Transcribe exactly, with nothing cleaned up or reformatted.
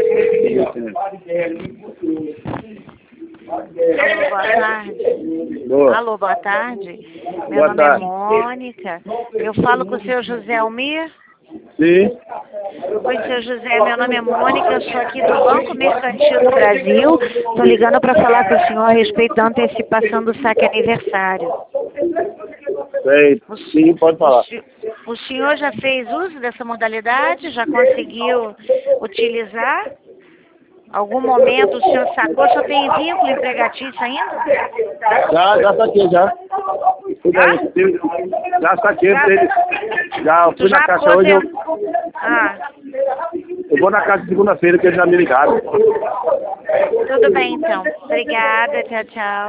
Alô, boa tarde. Boa. Alô, boa tarde. Meu Boa nome tarde. é Mônica. Eu falo com o seu José Almir. Sim. Oi, seu José, meu nome é Mônica, eu sou aqui do Banco Mercantil do Brasil. Estou ligando para falar com o senhor a respeito da antecipação do saque aniversário. Sei. Sim, pode falar. O, se- o senhor já fez uso dessa modalidade? Já conseguiu utilizar? Algum momento o senhor sacou? O senhor tem vínculo empregatício ainda? Já, já saquei, já. Fui Ah? na- Já saquei, Já? ele. Já Tu fui na já caixa hoje, eu, aposentou? Ah, eu vou na caixa segunda-feira que eles já me ligaram. tudo bem então. Obrigada, tchau, tchau.